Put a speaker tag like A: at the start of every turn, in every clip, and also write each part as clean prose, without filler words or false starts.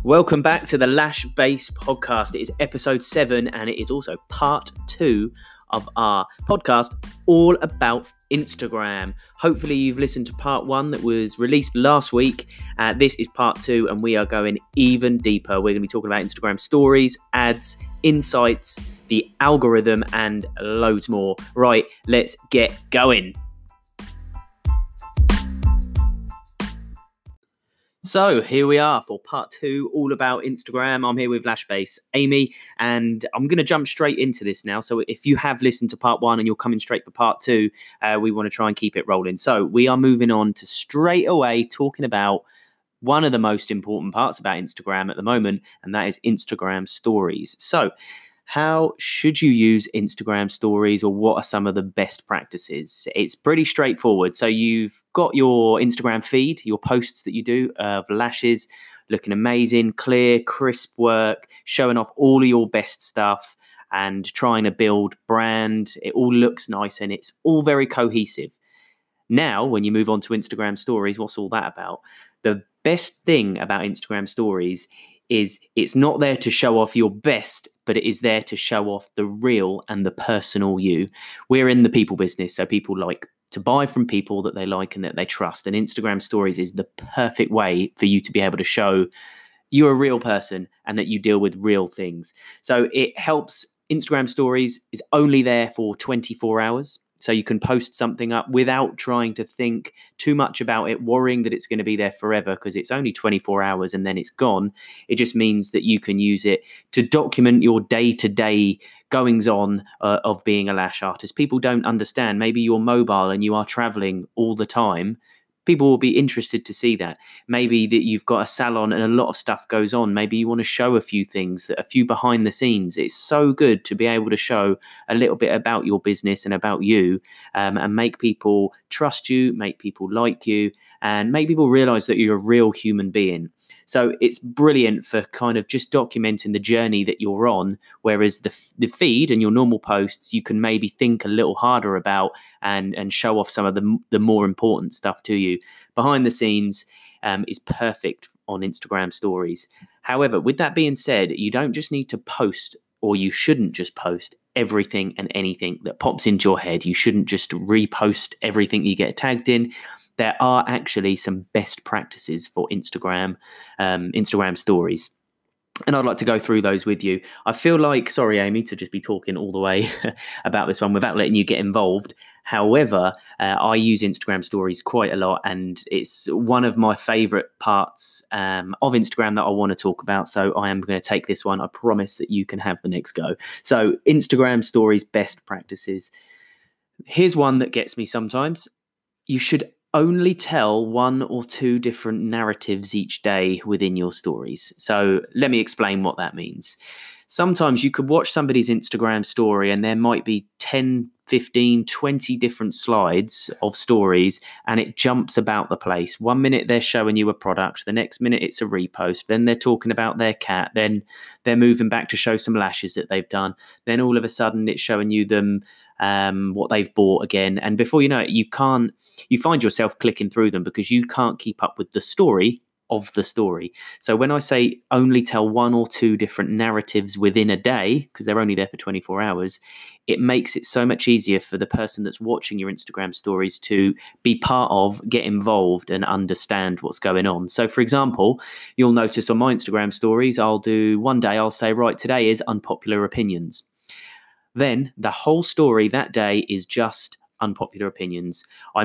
A: Welcome back to the Lash Base podcast. It is episode 7 and it is also part 2 of our podcast all about Instagram. Hopefully you've listened to part 1 that was released last week. This is part 2 and we are going even deeper. We're going to be talking about Instagram stories, ads, insights, the algorithm and loads more. Right, let's get going. So here we are for part 2, all about Instagram. I'm here with Lashbase Amy, and I'm going to jump straight into this now. So if you have listened to part 1 and you're coming straight for part 2, we want to try and keep it rolling. So we are moving on to straight away talking about one of the most important parts about Instagram at the moment, and that is Instagram stories. So how should you use Instagram stories, or what are some of the best practices? It's pretty straightforward. So you've got your Instagram feed, your posts that you do of lashes, looking amazing, clear, crisp work, showing off all of your best stuff and trying to build brand. It all looks nice and it's all very cohesive. Now, when you move on to Instagram stories, what's all that about? The best thing about Instagram stories is it's not there to show off your best, but it is there to show off the real and the personal you. We're in the people business, so people like to buy from people that they like and that they trust. And Instagram stories is the perfect way for you to be able to show you're a real person and that you deal with real things. So it helps. Instagram stories is only there for 24 hours. So you can post something up without trying to think too much about it, worrying that it's going to be there forever, because it's only 24 hours and then it's gone. It just means that you can use it to document your day-to-day goings on of being a lash artist. People don't understand. Maybe you're mobile and you are traveling all the time. People will be interested to see that. Maybe that you've got a salon and a lot of stuff goes on. Maybe you want to show a few things, a few behind the scenes. It's so good to be able to show a little bit about your business and about you, and make people trust you, make people like you, and make people realize that you're a real human being. So it's brilliant for kind of just documenting the journey that you're on, whereas the feed and your normal posts, you can maybe think a little harder about and show off some of the more important stuff to you. Behind the scenes is perfect on Instagram stories. However, with that being said, you don't just need to post, or you shouldn't just post everything and anything that pops into your head. You shouldn't just repost everything you get tagged in. There are actually some best practices for Instagram stories. And I'd like to go through those with you. I feel like, sorry, Amy, to just be talking all the way about this one without letting you get involved. However, I use Instagram stories quite a lot, and it's one of my favorite parts of Instagram that I want to talk about. So I am going to take this one. I promise that you can have the next go. So Instagram stories, best practices. Here's one that gets me sometimes. You should only tell 1 or 2 different narratives each day within your stories. So let me explain what that means. Sometimes you could watch somebody's Instagram story and there might be 10, 15, 20 different slides of stories, and it jumps about the place. 1 minute they're showing you a product, the next minute it's a repost, then they're talking about their cat, then they're moving back to show some lashes that they've done, then all of a sudden it's showing you them what they've bought again, and before you know it, you find yourself clicking through them because you can't keep up with the story of the story. So when I say only tell 1 or 2 different narratives within a day, because they're only there for 24 hours, it makes it so much easier for the person that's watching your Instagram stories to be part of, get involved and understand what's going on. So for example, you'll notice on my Instagram stories, I'll do one day, I'll say, right, today is unpopular opinions. Then the whole story that day is just unpopular opinions. I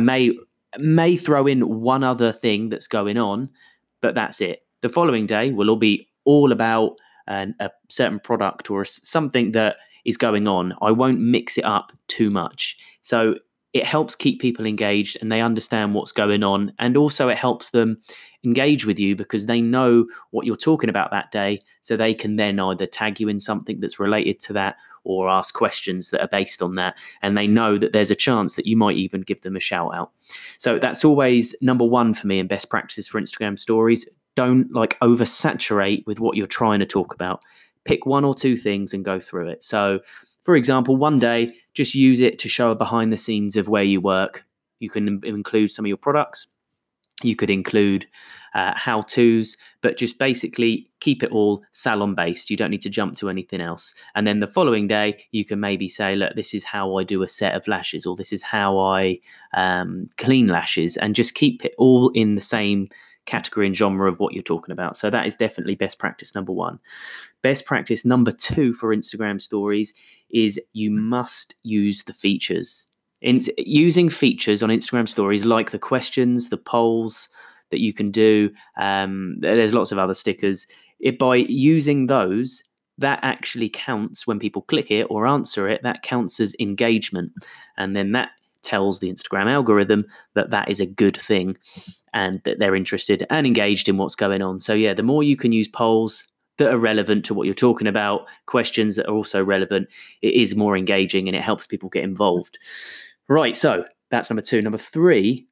A: may throw in one other thing that's going on, but that's it. The following day will all be all about a certain product or something that is going on. I won't mix it up too much. So it helps keep people engaged and they understand what's going on. And also it helps them engage with you because they know what you're talking about that day. So they can then either tag you in something that's related to that or ask questions that are based on that. And they know that there's a chance that you might even give them a shout out. So that's always number 1 for me in best practices for Instagram stories. Don't oversaturate with what you're trying to talk about. Pick 1 or 2 things and go through it. So for example, one day, just use it to show a behind the scenes of where you work. You can include some of your products. You could include how-tos, but just basically keep it all salon-based. You don't need to jump to anything else. And then the following day, you can maybe say, look, this is how I do a set of lashes, or this is how I clean lashes, and just keep it all in the same category and genre of what you're talking about. So that is definitely best practice number one. Best practice number two for Instagram stories is you must use the features. Using features on Instagram stories like the questions, the polls that you can do. There's lots of other stickers. By using those, that actually counts when people click it or answer it. That counts as engagement. And then that tells the Instagram algorithm that that is a good thing and that they're interested and engaged in what's going on. So yeah, the more you can use polls that are relevant to what you're talking about, questions that are also relevant, it is more engaging and it helps people get involved. Right, so that's number two. Number three,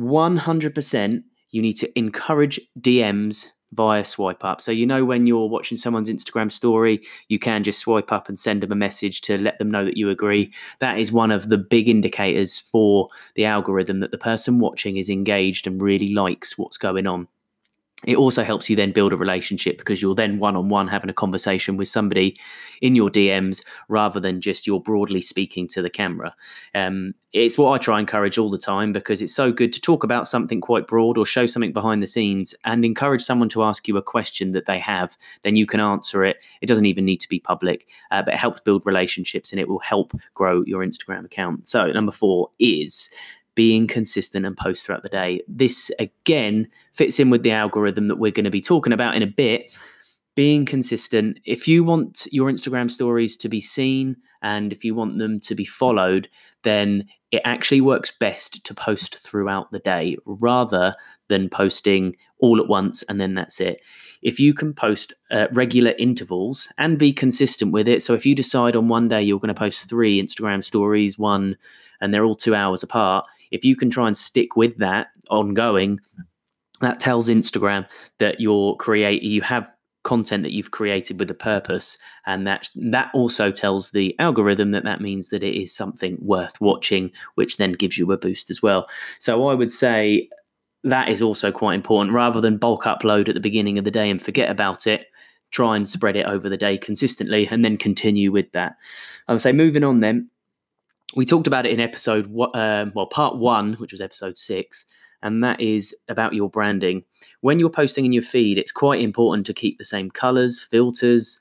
A: 100% you need to encourage DMs via swipe up. So when you're watching someone's Instagram story, you can just swipe up and send them a message to let them know that you agree. That is one of the big indicators for the algorithm that the person watching is engaged and really likes what's going on. It also helps you then build a relationship because you're then one-on-one having a conversation with somebody in your DMs rather than just you're broadly speaking to the camera. It's what I try and encourage all the time because it's so good to talk about something quite broad or show something behind the scenes and encourage someone to ask you a question that they have. Then you can answer it. It doesn't even need to be public, but it helps build relationships and it will help grow your Instagram account. So number 4 is being consistent and post throughout the day. This, again, fits in with the algorithm that we're going to be talking about in a bit. Being consistent. If you want your Instagram stories to be seen and if you want them to be followed, then it actually works best to post throughout the day rather than posting all at once and then that's it. If you can post regular intervals and be consistent with it, so if you decide on one day you're going to post 3 Instagram stories, one, and they're all 2 hours apart, if you can try and stick with that ongoing, that tells Instagram that you have content that you've created with a purpose, and that also tells the algorithm that means that it is something worth watching, which then gives you a boost as well. So I would say that is also quite important. Rather than bulk upload at the beginning of the day and forget about it, try and spread it over the day consistently and then continue with that. I would say moving on then, we talked about it in part 1, which was episode 6, and that is about your branding. When you're posting in your feed, it's quite important to keep the same colors, filters,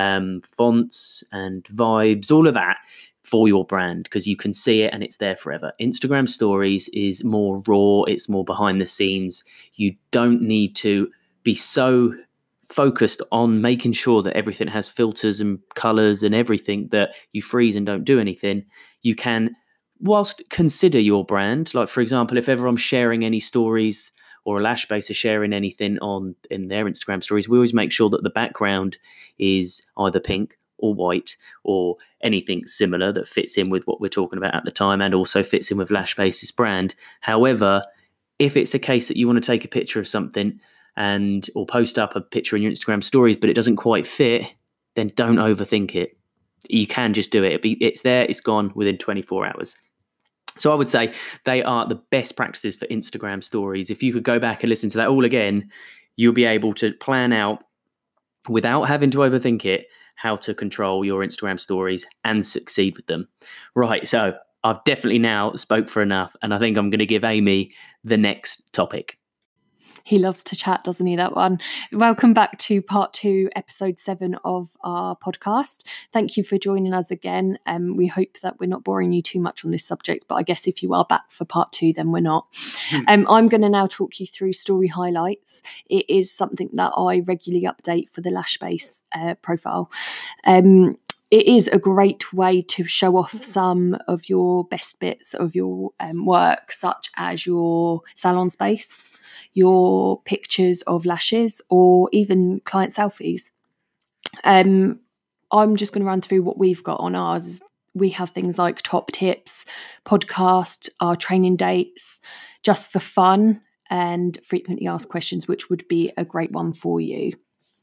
A: fonts and vibes, all of that for your brand because you can see it and it's there forever. Instagram stories is more raw, it's more behind the scenes. You don't need to be so focused on making sure that everything has filters and colors and everything that you freeze and don't do anything. You can, whilst consider your brand, like for example, if ever I'm sharing any stories or a Lashbase are sharing anything in their Instagram stories, we always make sure that the background is either pink or white or anything similar that fits in with what we're talking about at the time and also fits in with Lashbase's brand. However, if it's a case that you want to take a picture of something or post up a picture in your Instagram stories, but it doesn't quite fit, then don't overthink it. You can just do it. It's there, it's gone within 24 hours. So I would say they are the best practices for Instagram stories. If you could go back and listen to that all again, you'll be able to plan out without having to overthink it, how to control your Instagram stories and succeed with them. Right, so I've definitely now spoke for enough, and I think I'm going to give Amy the next topic.
B: He loves to chat, doesn't he, that one? Welcome back to part 2, episode 7 of our podcast. Thank you for joining us again. We hope that we're not boring you too much on this subject, but I guess if you are back for part 2, then we're not. I'm going to now talk you through story highlights. It is something that I regularly update for the Lashbase profile. It is a great way to show off some of your best bits of your work, such as your salon space, your pictures of lashes, or even client selfies. I'm just going to run through what we've got on ours. We have things like top tips, podcast, our training dates, just for fun, and frequently asked questions, which would be a great one for you.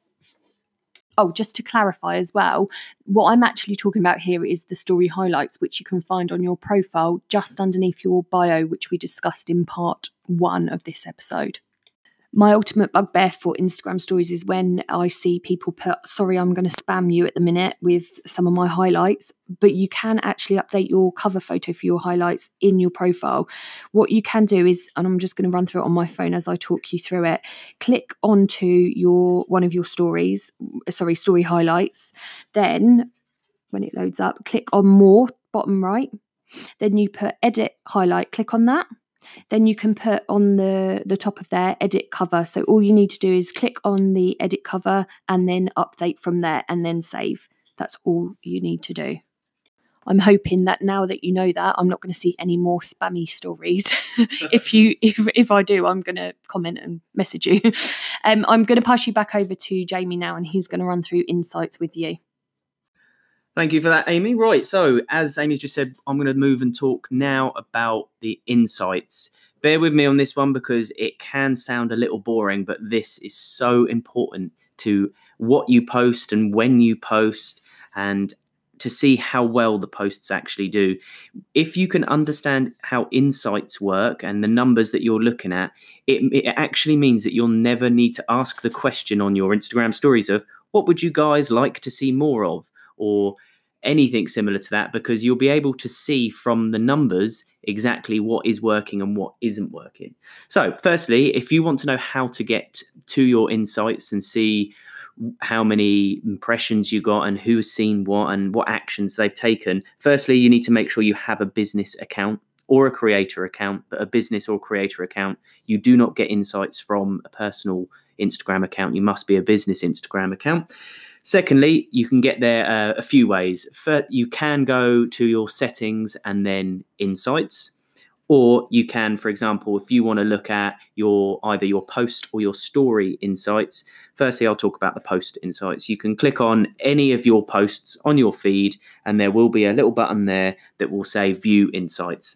B: Oh, just to clarify as well, what I'm actually talking about here is the story highlights, which you can find on your profile just underneath your bio, which we discussed in part 1 of this episode. My ultimate bugbear for Instagram stories is when I see people put, sorry, I'm going to spam you at the minute with some of my highlights, but you can actually update your cover photo for your highlights in your profile. What you can do is, and I'm just going to run through it on my phone as I talk you through it, click onto one of your story highlights. Then when it loads up, click on more, bottom right. Then you put edit highlight, click on that. Then you can put on the top of there, edit cover. So all you need to do is click on the edit cover and then update from there and then save. That's all you need to do. I'm hoping that now that you know that, I'm not going to see any more spammy stories. If I do, I'm going to comment and message you. I'm going to pass you back over to Jamie now, and he's going to run through insights with you.
A: Thank you for that, Amy. Right, so as Amy's just said, I'm going to move and talk now about the insights. Bear with me on this one because it can sound a little boring, but this is so important to what you post and when you post, and to see how well the posts actually do. If you can understand how insights work and the numbers that you're looking at, it actually means that you'll never need to ask the question on your Instagram stories of, what would you guys like to see more of? Or anything similar to that, because you'll be able to see from the numbers exactly what is working and what isn't working. So firstly, if you want to know how to get to your insights and see how many impressions you got and who's seen what and what actions they've taken, firstly, you need to make sure you have a business account or a creator account, but a business or creator account. You do not get insights from a personal Instagram account. You must be a business Instagram account. Secondly, you can get there a few ways. First, you can go to your settings and then insights, or you can, for example, if you want to look at either your post or your story insights. Firstly, I'll talk about the post insights. You can click on any of your posts on your feed, and there will be a little button there that will say View Insights.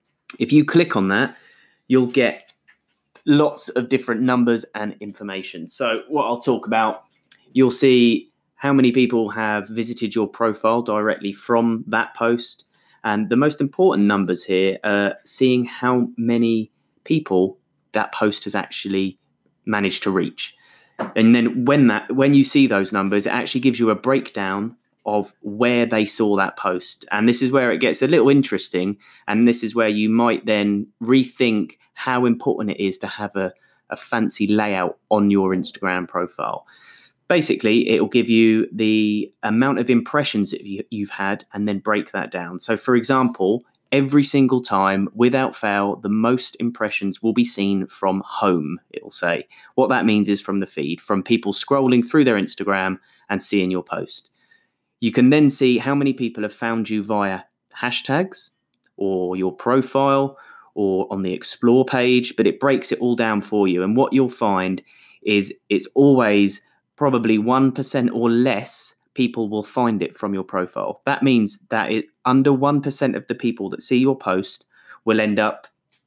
A: If you click on that, you'll get lots of different numbers and information. So what I'll talk about, you'll see how many people have visited your profile directly from that post. And the most important numbers here are seeing how many people that post has actually managed to reach. And then when you see those numbers, it actually gives you a breakdown of where they saw that post. And this is where it gets a little interesting. And this is where you might then rethink how important it is to have a fancy layout on your Instagram profile. Basically, it will give you the amount of impressions that you've had and then break that down. So, for example, every single time, without fail, the most impressions will be seen from home, it will say. What that means is from the feed, from people scrolling through their Instagram and seeing your post. You can then see how many people have found you via hashtags or your profile or on the explore page, but it breaks it all down for you. And what you'll find is it's always probably 1% or less people will find it from your profile. That means that under 1% of the people that see your post will end up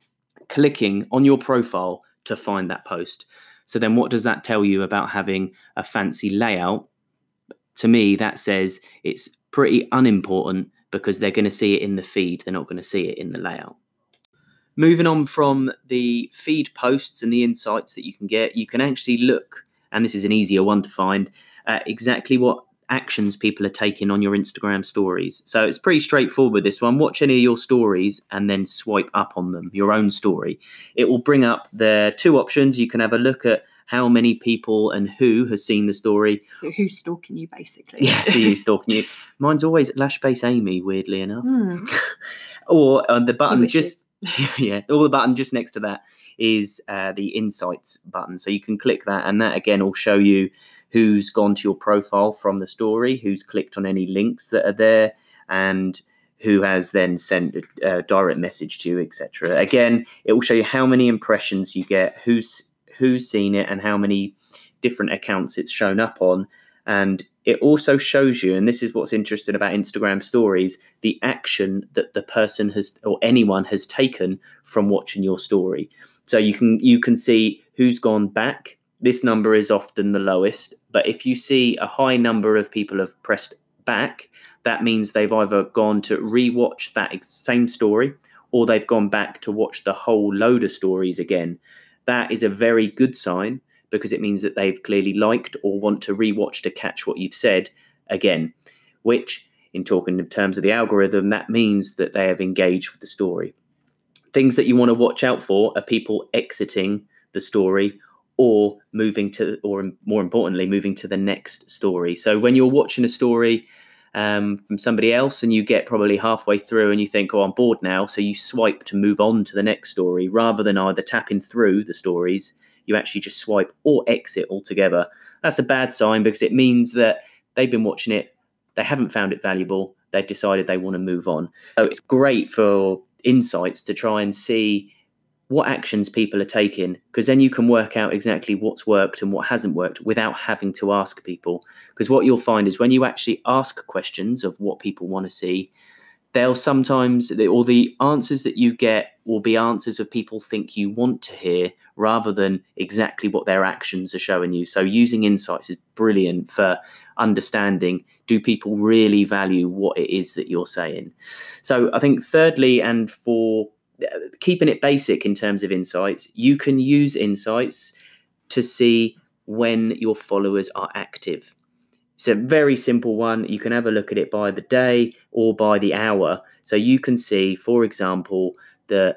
A: clicking on your profile to find that post. So then what does that tell you about having a fancy layout? To me, that says it's pretty unimportant because they're going to see it in the feed. They're not going to see it in the layout. Moving on from the feed posts and the insights that you can get, you can actually look, and this is an easier one to find, exactly what actions people are taking on your Instagram stories. So it's pretty straightforward with this one. Watch any of your stories and then swipe up on them, your own story. It will bring up the two options. You can have a look at how many people and who has seen the story.
B: So who's stalking you, basically?
A: Yeah, so who's stalking you. Mine's always Lashbase Amy, weirdly enough. Or the button just... yeah, all the button just next to that is the insights button. So you can click that, and that again will show you who's gone to your profile from the story, who's clicked on any links that are there, and who has then sent a direct message to you, etc. Again, it will show you how many impressions you get, who's seen it, and how many different accounts it's shown up on. And it also shows you, and this is what's interesting about Instagram stories, the action that the person has or anyone has taken from watching your story. So you can see who's gone back. This number is often the lowest, but if you see a high number of people have pressed back, that means they've either gone to rewatch that same story or they've gone back to watch the whole load of stories again. that is a very good sign, because it means that they've clearly liked or want to rewatch to catch what you've said again, which, in talking in terms of the algorithm, that means that they have engaged with the story. Things that you want to watch out for are people exiting the story or moving to, or more importantly, moving to the next story. So when you're watching a story from somebody else and you get probably halfway through and you think, oh, I'm bored now, so you swipe to move on to the next story, rather than either tapping through the stories, you actually just swipe or exit altogether. That's a bad sign, because it means that they've been watching it, they haven't found it valuable, they've decided they want to move on. So it's great for insights to try and see what actions people are taking, because then you can work out exactly what's worked and what hasn't worked without having to ask people. Because what you'll find is when you actually ask questions of what people want to see, they'll sometimes, or the answers that you get will be answers of people think you want to hear, rather than exactly what their actions are showing you. So using insights is brilliant for understanding, do people really value what it is that you're saying? So I think thirdly, and for keeping it basic in terms of insights, you can use insights to see when your followers are active. It's a very simple one. You can have a look at it by the day or by the hour. So you can see, for example, that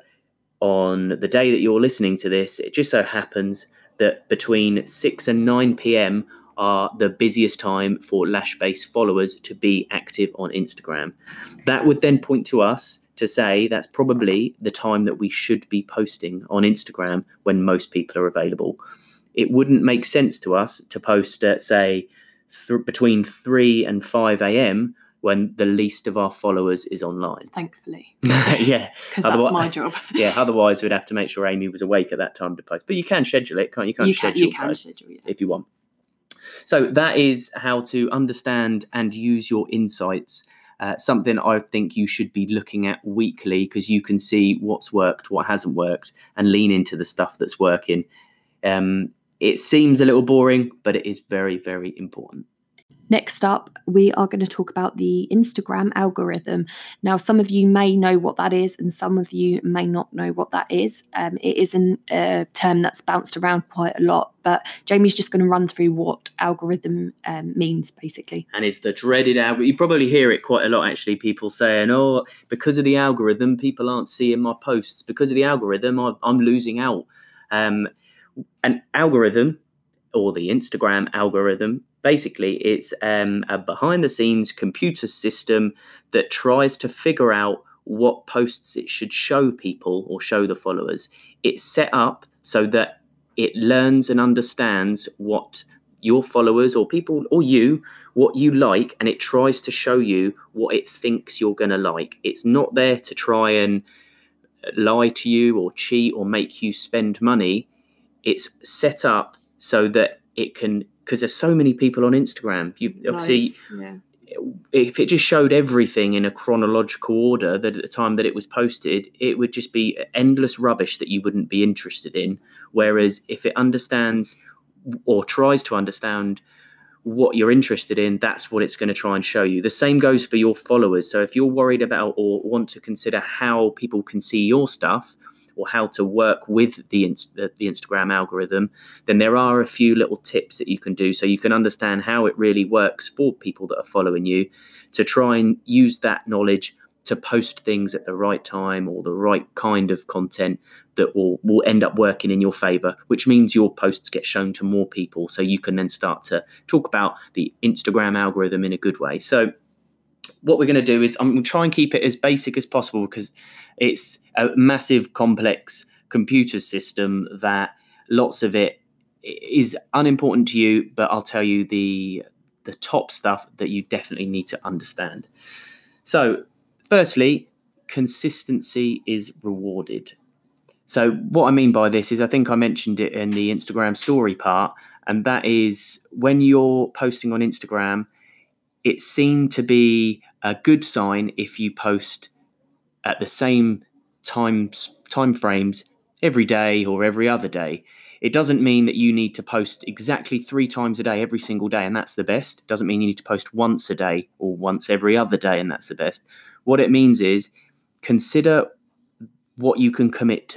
A: on the day that you're listening to this, it just so happens that between 6 and 9 p.m. are the busiest time for Lashbase followers to be active on Instagram. That would then point to us to say that's probably the time that we should be posting on Instagram when most people are available. It wouldn't make sense to us to post at, say, between 3 and 5 a.m. when the least of our followers is online.
B: Thankfully.
A: Yeah.
B: Because that's my job.
A: Yeah, otherwise we'd have to make sure Amy was awake at that time to post. But you can schedule it, can't you? You can schedule if you want. So that is how to understand and use your insights. Something I think you should be looking at weekly, because you can see what's worked, what hasn't worked, and lean into the stuff that's working. It seems a little boring, but it is very, very important.
B: Next up, we are going to talk about the Instagram algorithm. Now, some of you may know what that is, and some of you may not know what that is. It is a term that's bounced around quite a lot, but Jamie's just going to run through what algorithm means, basically.
A: And it's the dreaded algorithm. You probably hear it quite a lot, actually, people saying, oh, because of the algorithm, people aren't seeing my posts. Because of the algorithm, I'm losing out. An algorithm, or the Instagram algorithm, basically, it's a behind-the-scenes computer system that tries to figure out what posts it should show people or show the followers. It's set up so that it learns and understands what your followers or people or you, what you like, and it tries to show you what it thinks you're going to like. It's not there to try and lie to you or cheat or make you spend money. It's set up so that it can, because there's so many people on Instagram. You obviously, if it just showed everything in a chronological order that at the time that it was posted, it would just be endless rubbish that you wouldn't be interested in. Whereas if it understands or tries to understand what you're interested in, that's what it's going to try and show you. The same goes for your followers. So if you're worried about or want to consider how people can see your stuff, or how to work with the Instagram algorithm, then there are a few little tips that you can do so you can understand how it really works for people that are following you, to try and use that knowledge to post things at the right time or the right kind of content that will end up working in your favor, which means your posts get shown to more people, so you can then start to talk about the Instagram algorithm in a good way. So what we're going to do is I'm going to try and keep it as basic as possible, because it's a massive, complex computer system that lots of it is unimportant to you, but I'll tell you the top stuff that you definitely need to understand. So firstly, consistency is rewarded. So what I mean by this is, I think I mentioned it in the Instagram story part, and that is when you're posting on Instagram, it's seen to be a good sign if you post at the same time frames every day or every other day. It doesn't mean that you need to post exactly 3 times a day every single day, and that's the best. It doesn't mean you need to post once a day or once every other day, and that's the best. What it means is, consider what you can commit to.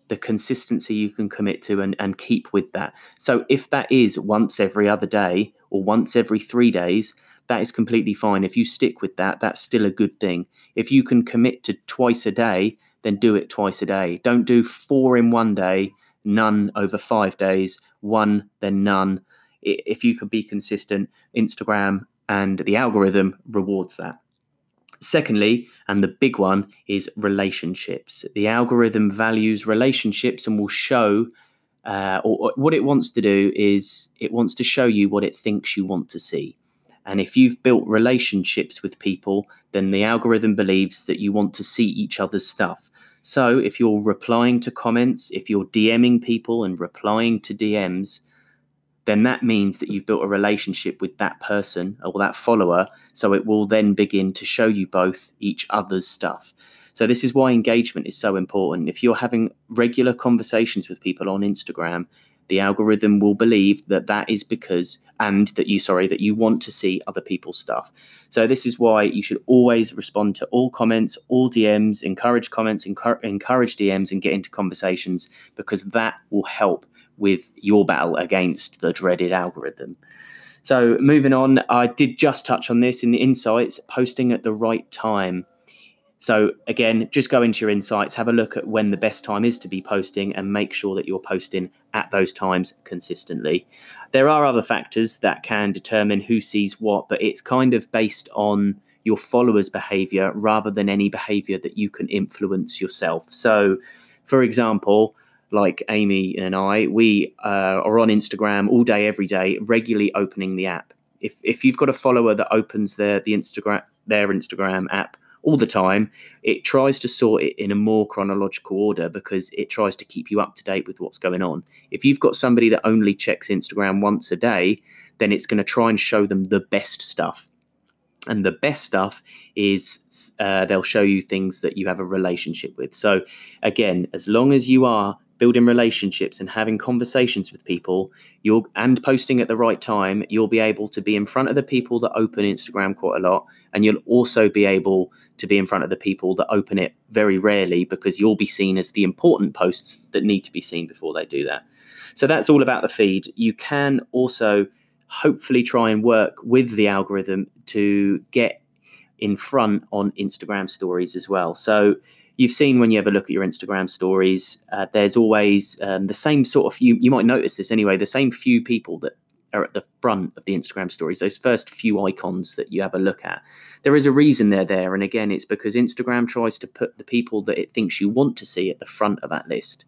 A: the consistency you can commit to and keep with that. So if that is once every other day or once every 3 days, that is completely fine. If you stick with that, that's still a good thing. If you can commit to twice a day, then do it twice a day. Don't do 4 in one day, none over 5 days, 1, then none. If you could be consistent, Instagram and the algorithm rewards that. Secondly, and the big one, is relationships. The algorithm values relationships and will show, or what it wants to do is it wants to show you what it thinks you want to see. And if you've built relationships with people, then the algorithm believes that you want to see each other's stuff. So if you're replying to comments, if you're DMing people and replying to DMs, then that means that you've built a relationship with that person or that follower. So it will then begin to show you both each other's stuff. So this is why engagement is so important. If you're having regular conversations with people on Instagram, the algorithm will believe that that is because, and that you want to see other people's stuff. So this is why you should always respond to all comments, all DMs, encourage comments, encourage DMs, and get into conversations, because that will help with your battle against the dreaded algorithm. So moving on, I did just touch on this in the insights, posting at the right time. So again, just go into your insights, have a look at when the best time is to be posting, and make sure that you're posting at those times consistently. There are other factors that can determine who sees what, but it's kind of based on your followers' behavior rather than any behavior that you can influence yourself. So, for example, like Amy and I, we are on Instagram all day, every day, regularly opening the app. If you've got a follower that opens their Instagram app all the time, it tries to sort it in a more chronological order because it tries to keep you up to date with what's going on. If you've got somebody that only checks Instagram once a day, then it's going to try and show them the best stuff. And the best stuff is they'll show you things that you have a relationship with. So again, as long as you are building relationships and having conversations with people, and posting at the right time, you'll be able to be in front of the people that open Instagram quite a lot, and you'll also be able to be in front of the people that open it very rarely, because you'll be seen as the important posts that need to be seen before they do that. So that's all about the feed. You can also hopefully try and work with the algorithm to get in front on Instagram stories as well. So you've seen when you have a look at your Instagram stories, there's always the same sort of, you might notice this anyway, the same few people that are at the front of the Instagram stories, those first few icons that you have a look at. There is a reason they're there. And again, it's because Instagram tries to put the people that it thinks you want to see at the front of that list.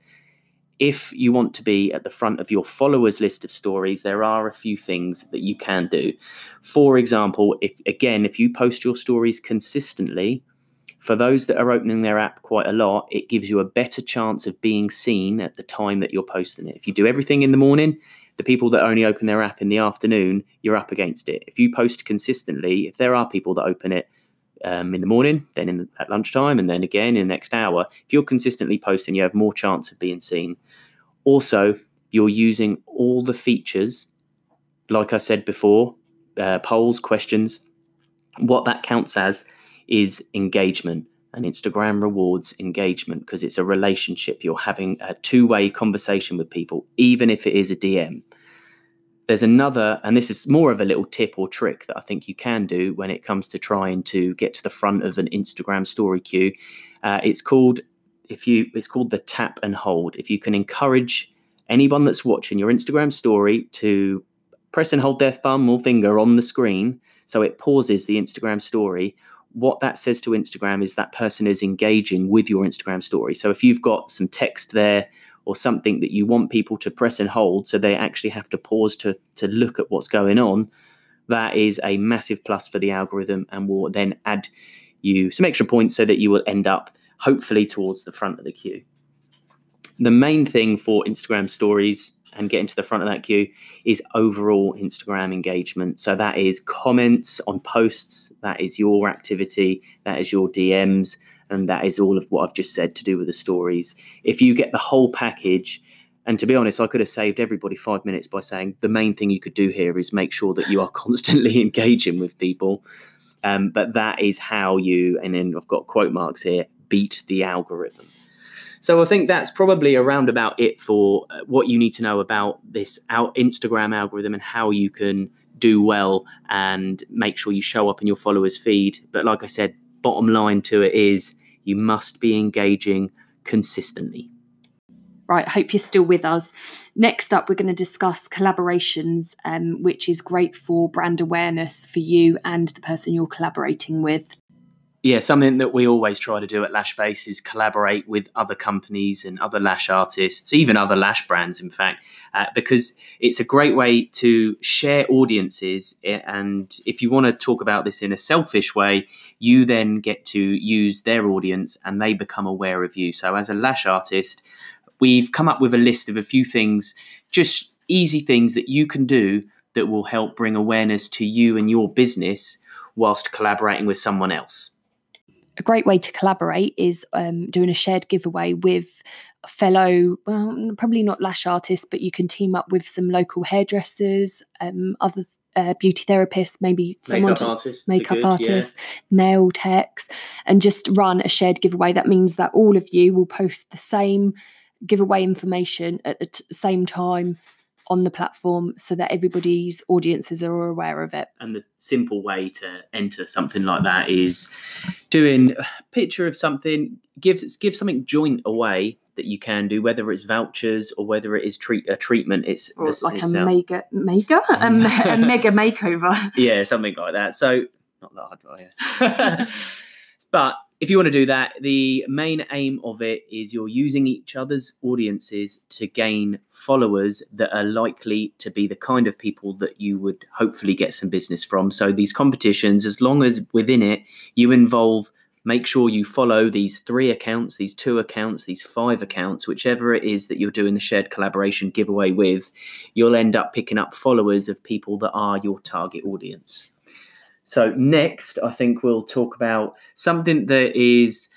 A: If you want to be at the front of your followers' list of stories, there are a few things that you can do. For example, if you post your stories consistently, for those that are opening their app quite a lot, it gives you a better chance of being seen at the time that you're posting it. If you do everything in the morning, the people that only open their app in the afternoon, you're up against it. If you post consistently, if there are people that open it in the morning, then at lunchtime, and then again in the next hour, if you're consistently posting, you have more chance of being seen. Also, you're using all the features, like I said before, polls, questions. What that counts as is engagement, and Instagram rewards engagement because it's a relationship. You're having a two-way conversation with people, even if it is a DM. There's another, and this is more of a little tip or trick that I think you can do when it comes to trying to get to the front of an Instagram story queue. It's called the tap and hold. If you can encourage anyone that's watching your Instagram story to press and hold their thumb or finger on the screen so it pauses the Instagram story, what that says to Instagram is that person is engaging with your Instagram story. So if you've got some text there or something that you want people to press and hold so they actually have to pause to look at what's going on, that is a massive plus for the algorithm and will then add you some extra points so that you will end up hopefully towards the front of the queue. The main thing for Instagram stories and getting to the front of that queue is overall Instagram engagement. So that is comments on posts, that is your activity, that is your DMs, and that is all of what I've just said to do with the stories. If you get the whole package, and to be honest, I could have saved everybody 5 minutes by saying the main thing you could do here is make sure that you are constantly engaging with people. But that is how you, and then I've got quote marks here, beat the algorithm. So I think that's probably around about it for what you need to know about this Instagram algorithm and how you can do well and make sure you show up in your followers' feed. But like I said, bottom line to it is you must be engaging consistently.
B: Right, hope you're still with us. Next up, we're going to discuss collaborations, which is great for brand awareness for you and the person you're collaborating with.
A: Yeah, something that we always try to do at Lashbase is collaborate with other companies and other lash artists, even other lash brands, in fact, because it's a great way to share audiences. And if you want to talk about this in a selfish way, you then get to use their audience and they become aware of you. So as a lash artist, we've come up with a list of a few things, just easy things that you can do that will help bring awareness to you and your business whilst collaborating with someone else.
B: A great way to collaborate is doing a shared giveaway with fellow, well, probably not lash artists, but you can team up with some local hairdressers, other beauty therapists, maybe
A: makeup
B: artists, nail techs, and just run a shared giveaway. That means that all of you will post the same giveaway information at the same time on the platform so that everybody's audiences are aware of it.
A: And the simple way to enter something like that is doing a picture of something, give something joint away that you can do, whether it's vouchers or whether it is a treatment. It's
B: like a mega makeover.
A: Yeah, something like that. So not that hard, but if you want to do that, the main aim of it is you're using each other's audiences to gain followers that are likely to be the kind of people that you would hopefully get some business from. So these competitions, as long as within it you make sure you follow these 3 accounts, these 2 accounts, these 5 accounts, whichever it is that you're doing the shared collaboration giveaway with, you'll end up picking up followers of people that are your target audience. So next, I think we'll talk about something that is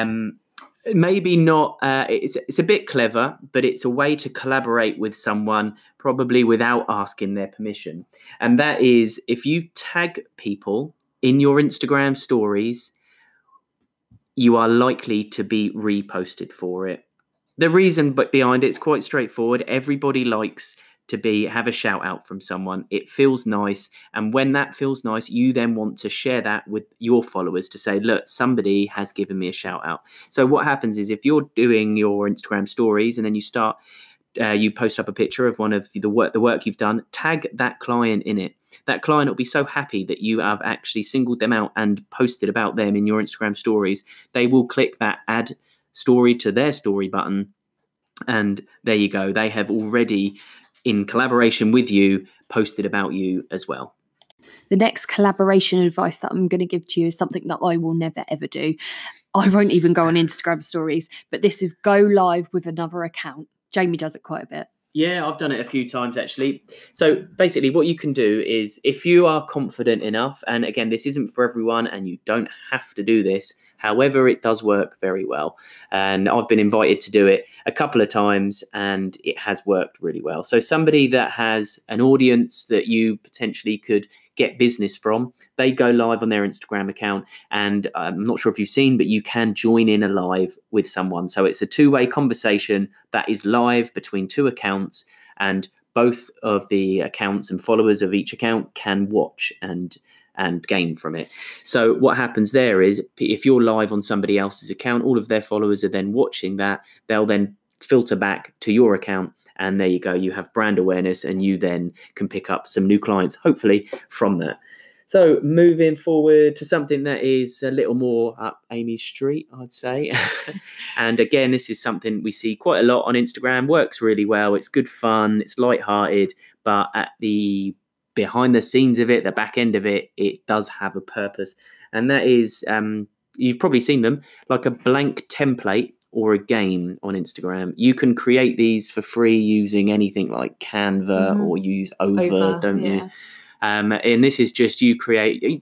A: maybe not, it's a bit clever, but it's a way to collaborate with someone probably without asking their permission. And that is if you tag people in your Instagram stories, you are likely to be reposted for it. The reason behind it's quite straightforward. Everybody likes to have a shout out from someone. It feels nice. And when that feels nice, you then want to share that with your followers to say, look, somebody has given me a shout out. So what happens is if you're doing your Instagram stories and then you post up a picture of one of the work you've done, tag that client in it. That client will be so happy that you have actually singled them out and posted about them in your Instagram stories. They will click that add story to their story button. And there you go. They have already, in collaboration with you, posted about you as well.
B: The next collaboration advice that I'm going to give to you is something that I will never, ever do. I won't even go on Instagram stories, but this is go live with another account. Jamie does it quite a bit.
A: Yeah, I've done it a few times actually. So basically what you can do is if you are confident enough, and again, this isn't for everyone and you don't have to do this. However, it does work very well. And I've been invited to do it a couple of times and it has worked really well. So somebody that has an audience that you potentially could get business from, they go live on their Instagram account. And I'm not sure if you've seen, but you can join in a live with someone. So it's a 2-way conversation that is live between 2 accounts, and both of the accounts and followers of each account can watch and gain from it. So what happens there is if you're live on somebody else's account, all of their followers are then watching that. They'll then filter back to your account, and there you go. You have brand awareness and you then can pick up some new clients, hopefully, from that. So moving forward to something that is a little more up Amy's street, I'd say. And again, this is something we see quite a lot on Instagram. Works really well. It's good fun. It's lighthearted, but at the behind the scenes of it, the back end of it, it does have a purpose. And that is, you've probably seen them, like a blank template or a game on Instagram. You can create these for free using anything like Canva or use Over, don't you? And this is just you create,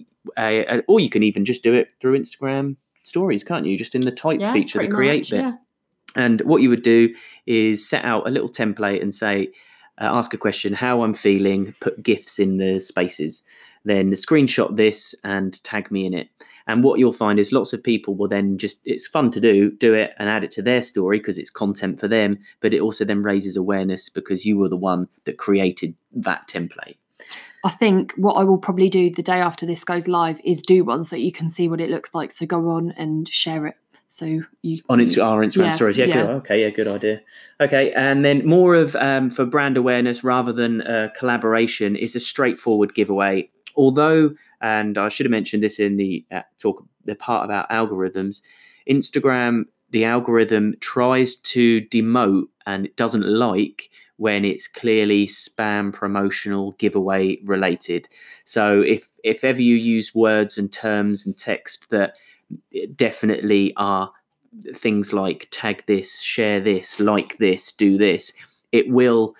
A: or you can even just do it through Instagram stories, can't you? Just in the type feature, the create bit. Yeah. And what you would do is set out a little template and say, ask a question, how I'm feeling, put GIFs in the spaces, then screenshot this and tag me in it. And what you'll find is lots of people will then it's fun to do it and add it to their story because it's content for them, but it also then raises awareness because you were the one that created that template.
B: I think what I will probably do the day after this goes live is do one so you can see what it looks like. So go on and share it. So you
A: on our Instagram stories. Yeah, good. Okay, yeah, good idea. Okay, and then more of for brand awareness rather than collaboration is a straightforward giveaway. Although, and I should have mentioned this in the part about algorithms, Instagram, the algorithm tries to demote and it doesn't like when it's clearly spam, promotional, giveaway related. So if ever you use words and terms and text that definitely are things like tag this, share this, like this, do this, it will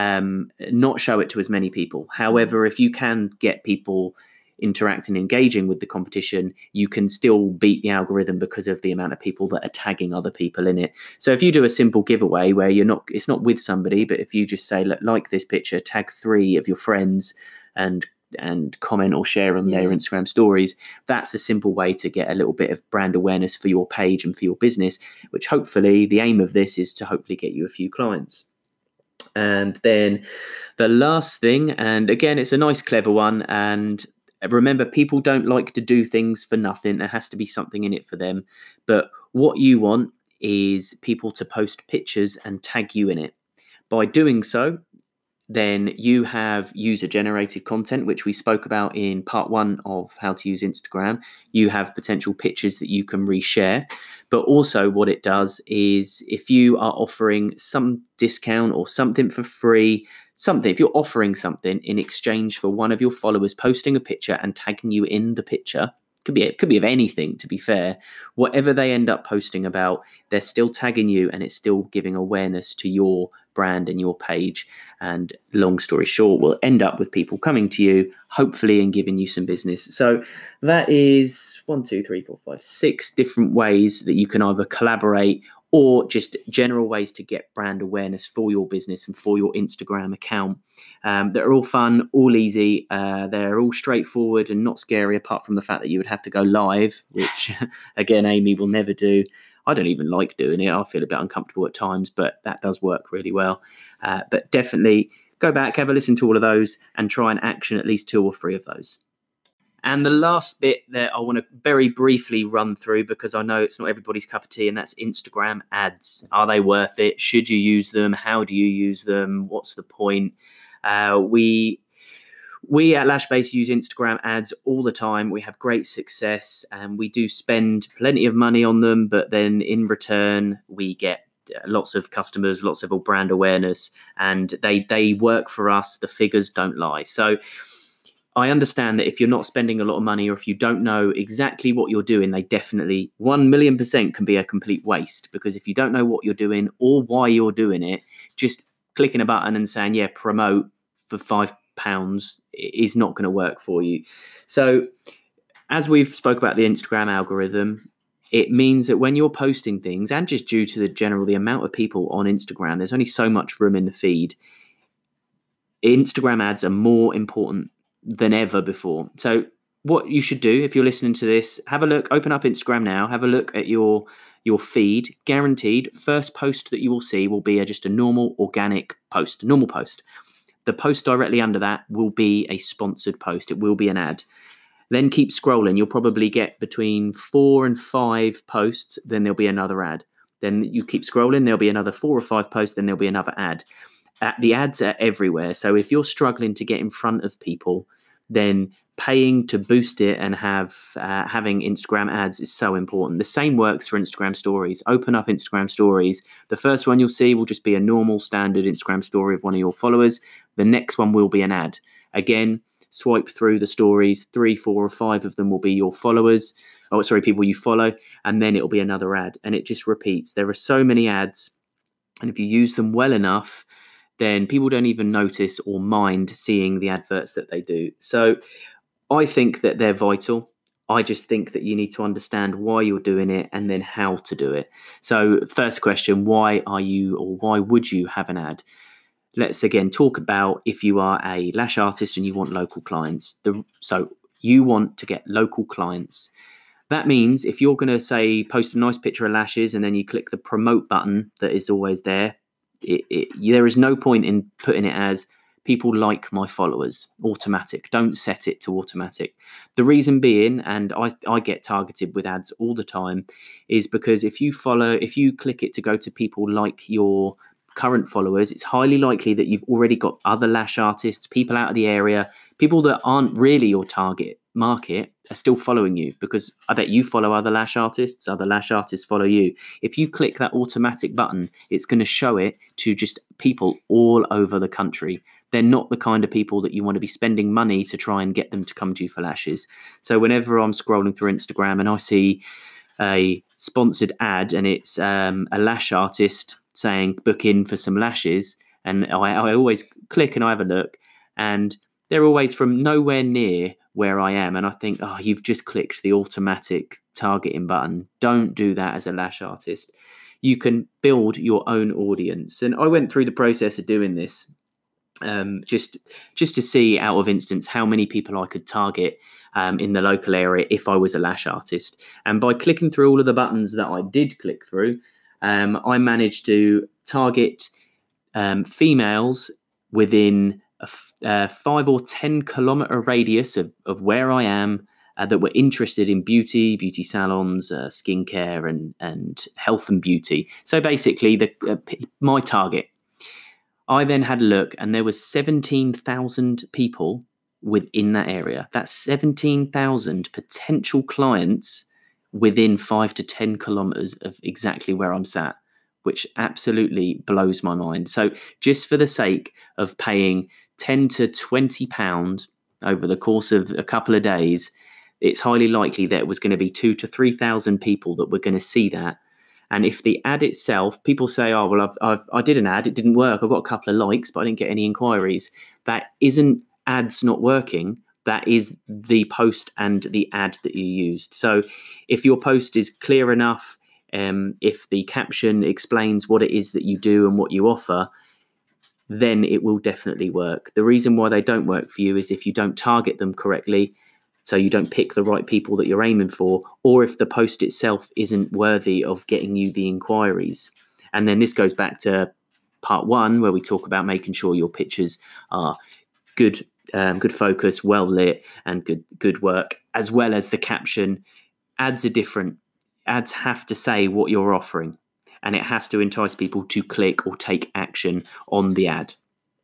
A: not show it to as many people. However, if you can get people interacting, engaging with the competition, you can still beat the algorithm because of the amount of people that are tagging other people in it. So if you do a simple giveaway where it's not with somebody, but if you just say, like this picture, tag 3 of your friends and comment or share on their Instagram stories, that's a simple way to get a little bit of brand awareness for your page and for your business, which hopefully the aim of this is to hopefully get you a few clients. And then the last thing, and again, it's a nice, clever one. And remember, people don't like to do things for nothing. There has to be something in it for them. But what you want is people to post pictures and tag you in it. By doing so, then you have user-generated content, which we spoke about in part 1 of how to use Instagram. You have potential pictures that you can reshare. But also what it does is if you are offering some discount or something for free, if you're offering something in exchange for one of your followers posting a picture and tagging you in the picture, it could be of anything, to be fair, whatever they end up posting about, they're still tagging you and it's still giving awareness to your brand and your page. And long story short, we'll end up with people coming to you, hopefully, and giving you some business. So that is 6 different ways that you can either collaborate or just general ways to get brand awareness for your business and for your Instagram account. They're all fun, all easy. They're all straightforward and not scary, apart from the fact that you would have to go live, which, again, Amy will never do. I don't even like doing it. I feel a bit uncomfortable at times, but that does work really well. But definitely go back, have a listen to all of those and try and action at least 2 or 3 of those. And the last bit that I want to very briefly run through, because I know it's not everybody's cup of tea, and that's Instagram ads. Are they worth it? Should you use them? How do you use them? What's the point? We at Lashbase use Instagram ads all the time. We have great success and we do spend plenty of money on them, but then in return, we get lots of customers, lots of brand awareness, and they work for us. The figures don't lie. So I understand that if you're not spending a lot of money or if you don't know exactly what you're doing, they definitely 1,000,000% can be a complete waste, because if you don't know what you're doing or why you're doing it, just clicking a button and saying, yeah, promote for £5 is not going to work for you. So as we've spoke about the Instagram algorithm, it means that when you're posting things, and just due to the amount of people on Instagram, there's only so much room in the feed. Instagram ads are more important than ever before. So what you should do if you're listening to this, have a look, open up Instagram now, have a look at your feed. Guaranteed, first post that you will see will be just a normal organic post, normal post. The post directly under that will be a sponsored post. It will be an ad. Then keep scrolling. You'll probably get between 4 and 5 posts. Then there'll be another ad. Then you keep scrolling. There'll be another 4 or 5 posts. Then there'll be another ad. The ads are everywhere. So if you're struggling to get in front of people, then paying to boost it and having Instagram ads is so important. The same works for Instagram stories. Open up Instagram stories. The first one you'll see will just be a normal standard Instagram story of one of your followers. The next one will be an ad. Again, swipe through the stories. 3, 4, or 5 of them will be your followers. People you follow. And then it'll be another ad. And it just repeats. There are so many ads. And if you use them well enough, then people don't even notice or mind seeing the adverts that they do. So I think that they're vital. I just think that you need to understand why you're doing it and then how to do it. So first question, why would you have an ad? Let's again talk about if you are a lash artist and you want local clients. So you want to get local clients. That means if you're going to say post a nice picture of lashes and then you click the promote button that is always there, there is no point in putting it as people like my followers, automatic. Don't set it to automatic. The reason being, and I get targeted with ads all the time, is because if you click it to go to people like your current followers, it's highly likely that you've already got other lash artists, people out of the area, people that aren't really your target market are still following you, because I bet you follow other lash artists follow you. If you click that automatic button, it's going to show it to just people all over the country. They're not the kind of people that you want to be spending money to try and get them to come to you for lashes. So whenever I'm scrolling through Instagram and I see a sponsored ad and it's a lash artist saying book in for some lashes, and I always click and I have a look, and they're always from nowhere near where I am, and I think, oh, you've just clicked the automatic targeting button. Don't do that as a lash artist. You can build your own audience, and I went through the process of doing this just to see out of instance how many people I could target in the local area if I was a lash artist. And by clicking through all of the buttons that I did click through, I managed to target females within a 5 or 10 kilometer radius of where I am that were interested in beauty salons, skincare, and health and beauty. So basically, my target. I then had a look, and there was 17,000 people within that area. That's 17,000 potential clients within 5 to 10 kilometers of exactly where I'm sat, which absolutely blows my mind. So just for the sake of paying £10 to £20 over the course of a couple of days, it's highly likely that it was going to be 2,000 to 3,000 people that were going to see that. And if the ad itself, people say, oh, well, I did an ad, it didn't work. I got a couple of likes, but I didn't get any inquiries. That isn't ads not working. That is the post and the ad that you used. So if your post is clear enough, if the caption explains what it is that you do and what you offer, then it will definitely work. The reason why they don't work for you is if you don't target them correctly, so you don't pick the right people that you're aiming for, or if the post itself isn't worthy of getting you the inquiries. And then this goes back to part 1, where we talk about making sure your pictures are good focus, well lit, and good work, as well as the caption. Ads are different. Ads have to say what you're offering, and it has to entice people to click or take action on the ad.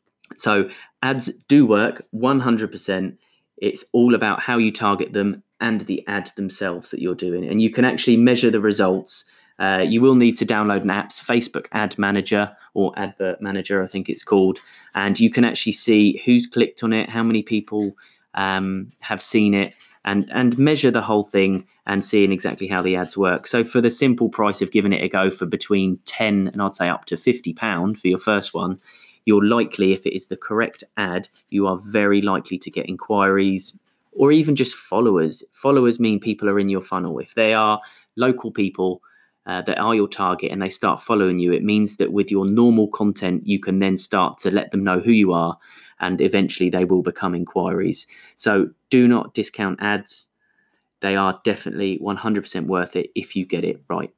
A: So ads do work 100%. It's all about how you target them and the ad themselves that you're doing. And you can actually measure the results. You will need to download an app's Facebook Ad Manager, or Advert Manager, I think it's called. And you can actually see who's clicked on it, how many people have seen it, and measure the whole thing and seeing exactly how the ads work. So for the simple price of giving it a go for between £10 and I'd say up to £50 for your first one, you're likely, if it is the correct ad, you are very likely to get inquiries or even just followers. Followers mean people are in your funnel. If they are local people that are your target and they start following you, it means that with your normal content, you can then start to let them know who you are, and eventually they will become inquiries. So do not discount ads. They are definitely 100% worth it if you get it right.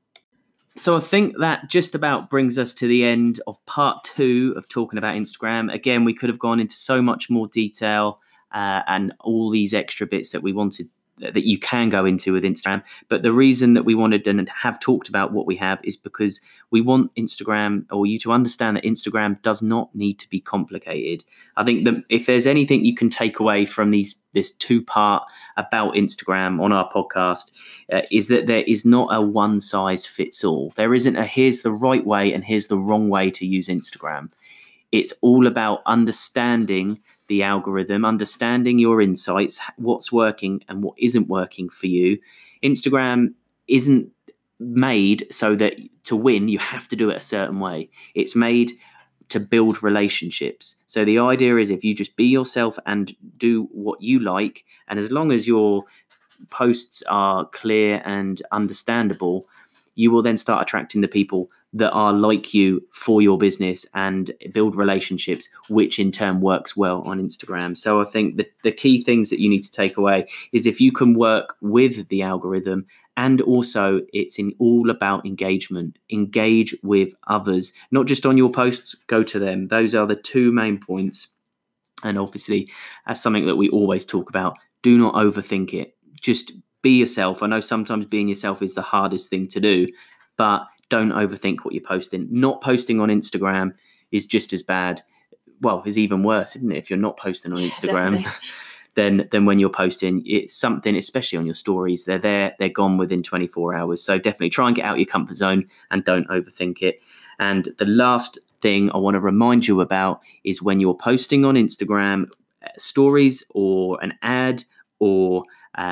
A: So I think that just about brings us to the end of part 2 of talking about Instagram. Again, we could have gone into so much more detail and all these extra bits that we wanted, that you can go into with Instagram. But the reason that we wanted and have talked about what we have is because we want Instagram, or you to understand that Instagram does not need to be complicated. I think that if there's anything you can take away from this 2-part about Instagram on our podcast, is that there is not a one size fits all. There isn't a here's the right way and here's the wrong way to use Instagram. It's all about understanding the algorithm, understanding your insights, what's working and what isn't working for you. Instagram isn't made so that to win, you have to do it a certain way. It's made to build relationships. So the idea is if you just be yourself and do what you like, and as long as your posts are clear and understandable, you will then start attracting the people that are like you for your business and build relationships, which in turn works well on Instagram. So I think the key things that you need to take away is if you can work with the algorithm, and also it's all about engagement. Engage with others, not just on your posts, go to them. Those are the two main points. And obviously, that's something that we always talk about. Do not overthink it. Just be yourself. I know sometimes being yourself is the hardest thing to do, but don't overthink what you're posting. Not posting on Instagram is just as bad. Well, it's even worse, isn't it? If you're not posting on Instagram, then when you're posting, it's something, especially on your stories, they're there, they're gone within 24 hours. So definitely try and get out of your comfort zone and don't overthink it. And the last thing I want to remind you about is when you're posting on Instagram stories or an ad or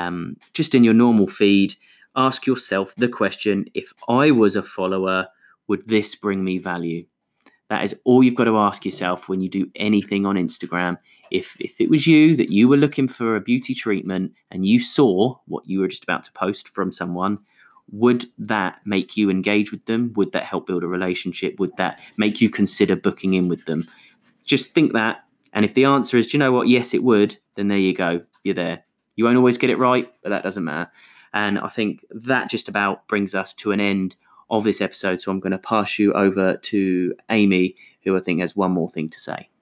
A: just in your normal feed, ask yourself the question, if I was a follower, would this bring me value? That is all you've got to ask yourself when you do anything on Instagram. If it was you, that you were looking for a beauty treatment and you saw what you were just about to post from someone, would that make you engage with them? Would that help build a relationship? Would that make you consider booking in with them? Just think that. And if the answer is, do you know what? Yes, it would. Then there you go. You're there. You won't always get it right, but that doesn't matter. And I think that just about brings us to an end of this episode. So I'm going to pass you over to Amy, who I think has one more thing to say.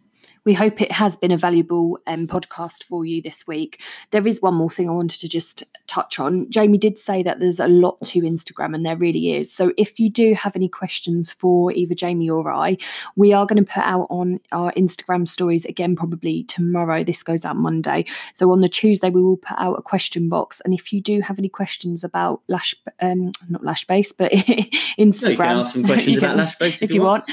B: We hope it has been a valuable podcast for you this week. There is one more thing I wanted to just touch on. Jamie did say that there's a lot to Instagram, and there really is. So if you do have any questions for either Jamie or I, we are going to put out on our Instagram stories again, probably tomorrow. This goes out Monday. So on the Tuesday, we will put out a question box. And if you do have any questions about not Lashbase, but Instagram.
A: You can ask some questions about Lashbase if you want.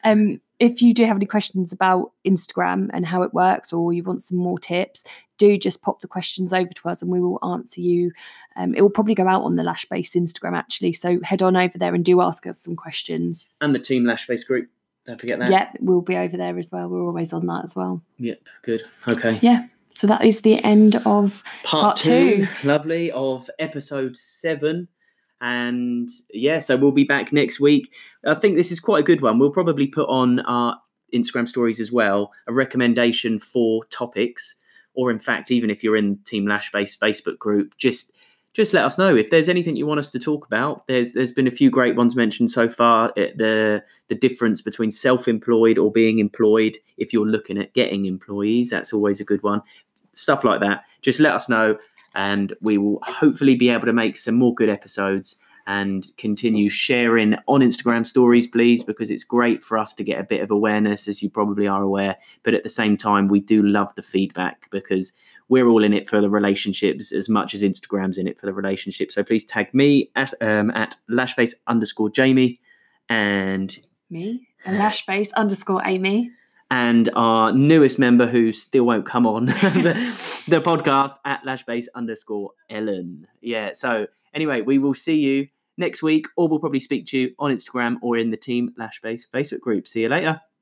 B: If you do have any questions about Instagram and how it works, or you want some more tips, do just pop the questions over to us and we will answer you. It will probably go out on the Lashbase Instagram, actually. So head on over there and do ask us some questions.
A: And the Team Lashbase group. Don't forget that.
B: Yep, we'll be over there as well. We're always on that as well.
A: Yep, good. Okay.
B: Yeah. So that is the end of part two.
A: Lovely, of episode 7. And yeah, so we'll be back next week. I think this is quite a good one. We'll probably put on our Instagram stories as well a recommendation for topics, or in fact, even if you're in Team Lashbase Facebook group, just let us know if there's anything you want us to talk about. There's been a few great ones mentioned so far. The difference between self-employed or being employed. If you're looking at getting employees, that's always a good one. Stuff like that. Just let us know. And we will hopefully be able to make some more good episodes and continue sharing on Instagram stories, please, because it's great for us to get a bit of awareness, as you probably are aware. But at the same time, we do love the feedback because we're all in it for the relationships as much as Instagram's in it for the relationship. So please tag me at Lashbase_Jamie and
B: me, Lashbase_Amy.
A: And our newest member who still won't come on the podcast at Lashbase_Ellen. Yeah. So anyway, we will see you next week, or we'll probably speak to you on Instagram or in the Team Lashbase Facebook group. See you later.